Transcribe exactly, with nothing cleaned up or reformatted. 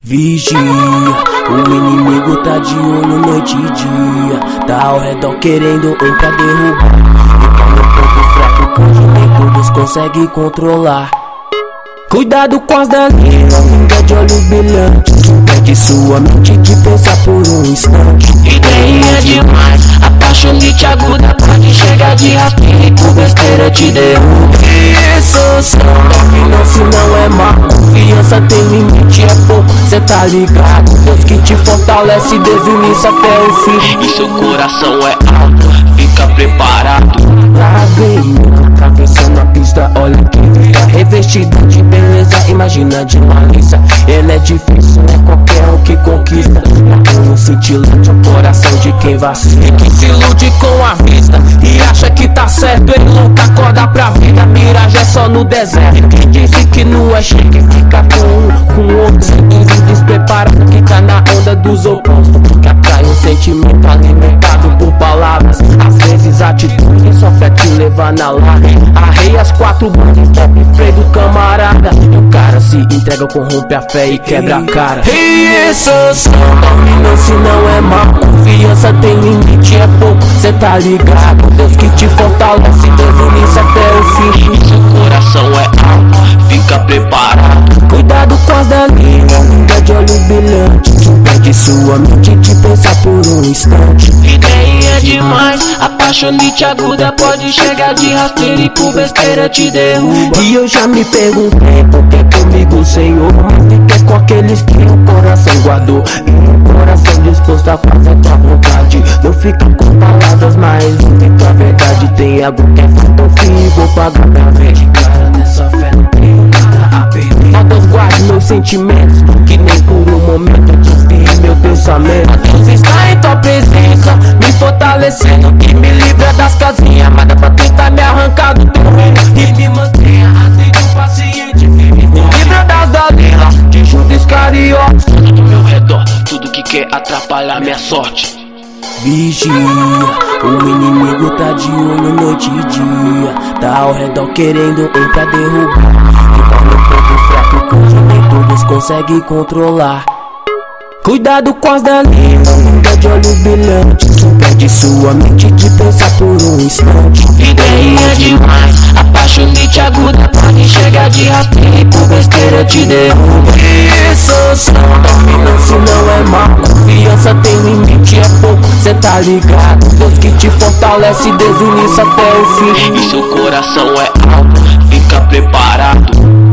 Vigia, o inimigo tá de olho noite e dia. Tá ao redor querendo um pra derrubar. E tá no ponto fraco que hoje nem todos conseguem controlar. Cuidado com as daninhas, linda de olhos brilhantes. Perde sua mente de pensar por um instante. Ideia demais, apaixonite aguda. Pode chegar de raspinha e por besteira te derruba. Isso, não, se não é má. Confiança tem limite, é pouco, cê tá ligado. Deus que te fortalece desde o início até o fim. E seu coração é alto, fica preparado. Lá vem a cabeça na pista, olha que fica revestida de beleza, imagina de malícia. Ele é difícil, não é qualquer um que conquista. Com um cintilante o coração de quem vacila. E que se ilude com a vista e acha que tá certo, ele nunca acorda pra vida. Miragem é só no deserto. Quem disse que não é chique fica com um, com outro. Sem despreparado que tá na onda dos opostos. Que atrai um sentimento alimentado por palavras. Às vezes atitude só quer te levar na lata. Arrei as quatro bandas, top freio do camarada. E o cara se entrega, corrompe a fé e quebra a cara. E isso, dominância não é má. Confiança tem limite, é pouco, cê tá ligado. Deus que te fortalece desde o início até o fim. E seu coração é alto, fica preparado. Cuidado com as daninhas, linda de olhos brilhantes. Perde sua mente de pensar por um instante. Ideia demais, apaixonite aguda. Pode chegar de rasteira e por besteira te derruba. E eu já me perguntei por que comigo, Senhor. Mas fiquei com aqueles que o coração guardou. E o coração disposto a fazer tua vontade. Não fica com palavras, mas ouve a verdade. Tem algo que é fato, fim, vou pagar pra ver. De cara nessa fé não tenho nada a perder. Ó Deus, guarde meus sentimentos, que nem por um momento desvie meu pensamento. Deus está em tua presença, me fortalecendo. E me livra das casinhas armadas pra tentar me arrancar do teu reino. E me mantenha atento, paciente, firme. Me livra das dalinhas de Judas Iscariotes. Tudo do meu redor, tudo que quer atrapalhar minha sorte. Vigia, o inimigo tá de olho noite e dia. Tá ao redor querendo um pra derrubar. E tá no ponto fraco que hoje nem todos conseguem controlar. Cuidado com as daninhas, linda de olhos brilhantes. Perde sua mente de pensar por um instante. Ideia demais, apaixonite aguda. Pode chegar de raspinha e por besteira te derruba. Isso, dominância não é má. Confiança tem limite, é pouco, cê tá ligado. Deus que te fortalece desde o início até o fim. E seu coração é alto, fica preparado.